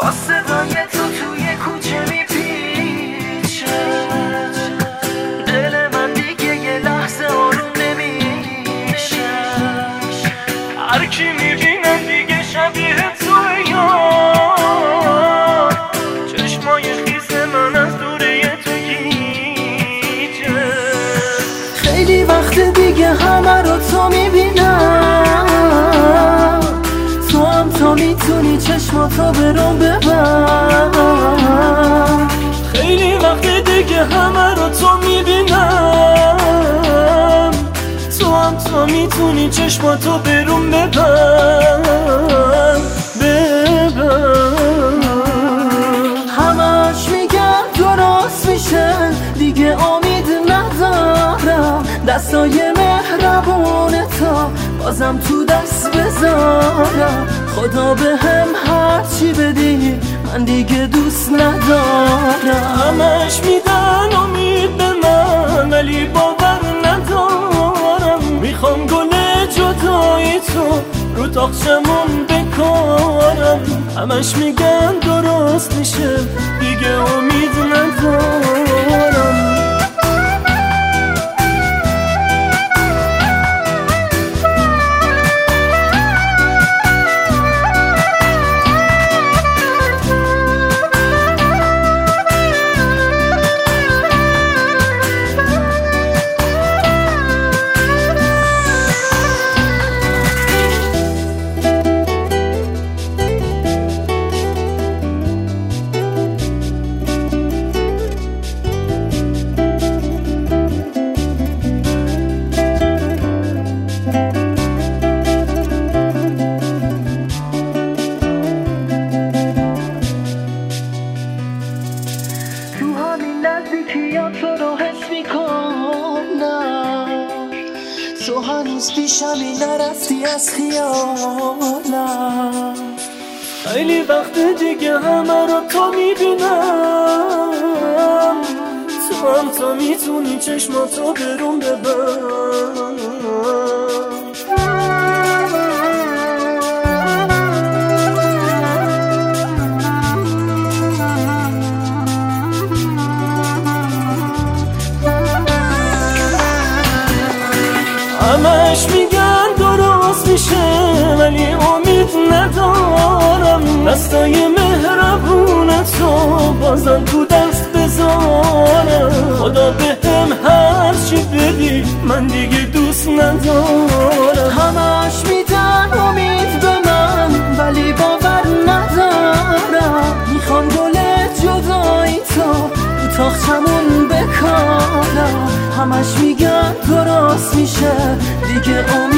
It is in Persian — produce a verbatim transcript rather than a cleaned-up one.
با صدای تو توی کوچه میپیچه، دل من دیگه یه لحظه آروم نمیشه. هر کی میبینم دیگه شبیه توه، یا چشمای خیس من از دوره تو گیجه. خیلی وقت دیگه همه رو تو میبینم، تو هم تا میتونی چشماتو برام ببند. خیلی وقت دیگه همه رو تو میبینم، تو هم تا میتونی چشماتو برام ببند ببند. همش میگم درست میشه، دیگه امید ندارم. دستای مهربون تا بازم تو دست بذارم. خدا به هم هرچی بدی من دیگه دوست ندارم. همش میدن امید به من ولی باور ندارم. میخوام گل جدایی تو رو تاقچمون بکارم. همش میگن درست میشه، دیگه امید ندارم. نزدیکیات تو رو حس میکنم، تو هنوز پیشمی نرفتی از خیالم. خیلی وقت دیگه همه رو تو میبینم، تو هم تا میتونی چشماتو برون ببند. همش میگن درست میشه ولی امید ندارم. دستای مهربون تو بازم تو دست بذارم. خدا به هم هرچی بدی من دیگه دوست ندارم. همش میدن امید به من ولی باور ندارم. میخوام گل جدایی تو تو تاقچمون بکارم. همش میگن درست میشه، دیگه